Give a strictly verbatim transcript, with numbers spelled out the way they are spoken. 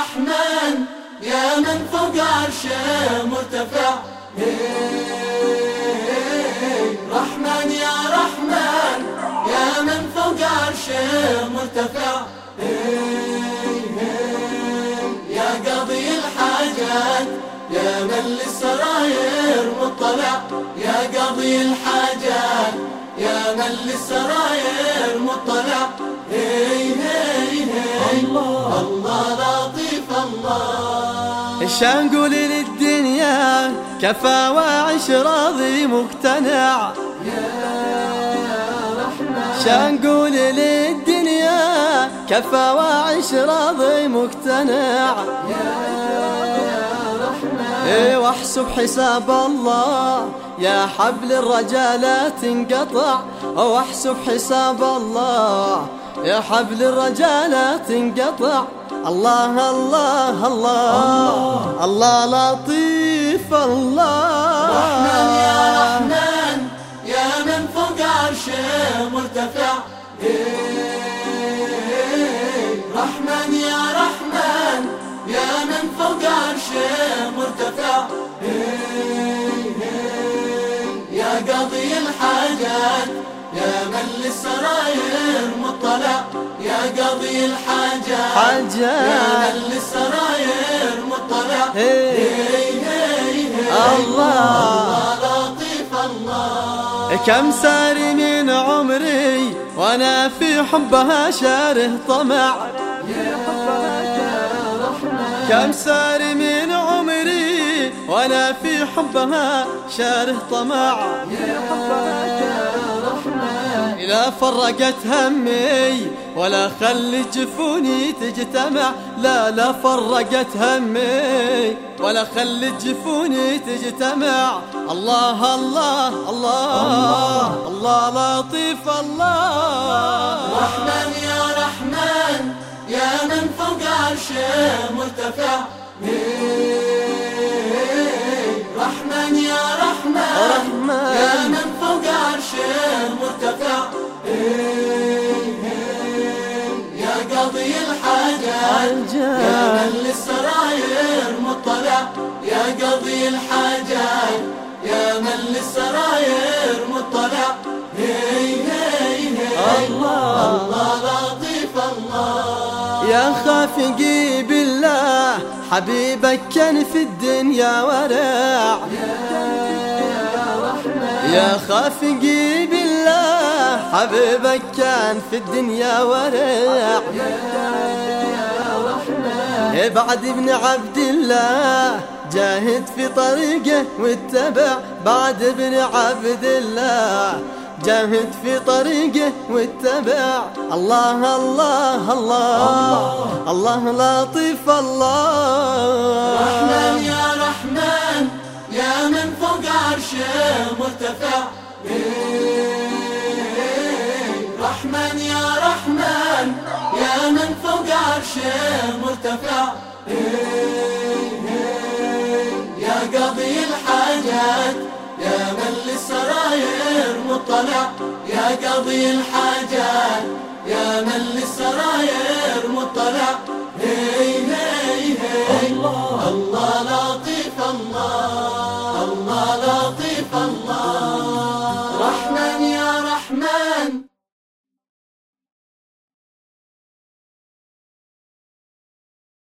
رحمن يا من فوق عرشه مرتفع. رحمن يا رحمن يا من فوق عرشه مرتفع. يا قاضي الحاجات يا من للسراير مطلع. يا قاضي الحاجات يا من للسراير مطلع. هي هي هي الله الله لطيف الله. ايش نقول للدنيا كفى وعش راضي مقتنع. ايش نقول للدنيا كفى وعش راضي مقتنع. ايه واحسب حساب الله يا حبل الرجال لا تنقطع. واحسب حساب الله يا حبل الرجال لا تنقطع. الله الله الله الله لطيف الله. رحمن يا رحمن يا من فوق عرشه مرتفع. رحمن يا رحمن يا من فوق عرشه مرتفع. يا قاضي الحاجات يا من للسراير مطلع. يا قاضي الحاجات حاجات يا من للسراير مطلع. هي هي هي الله لطيف الله. كم ساري من عمري وانا في حبها شاره طمع. كم ساري من عمري وانا في حبها شاره طمع. لا فرقت همي ولا خلي جفوني تجتمع. لا لا فرقت همي ولا خلي جفوني تجتمع. الله الله الله الله لطيف الله. رحمن يا رحمن يا من فوق عرشه مرتفع. رحمن يا رحمن يا من فوق عرشه مرتفع. يا قاضي الحاجات يا من للسراير مطلع. يا قاضي الحاجات يا من للسراير مطلع. هي هي هي الله الله لطيف الله. يا خافقي بالله حبيبك كان في الدنيا ورع. يا خافقي بالله حبيبك كان في الدنيا ورع. بعد ابن عبد الله جاهد في طريقه واتبع. بعد ابن عبد الله جاهد في طريقه واتبع. الله الله الله الله لطيف الله. رحمن يا رحمن يا من فوق عرشه مرتفع. رحمن يا رحمن يا من فوق عرشه مرتفع. يا قاضي الحاجات يا من للسراير مطلع. يا قاضي الحاجات يا من للسراير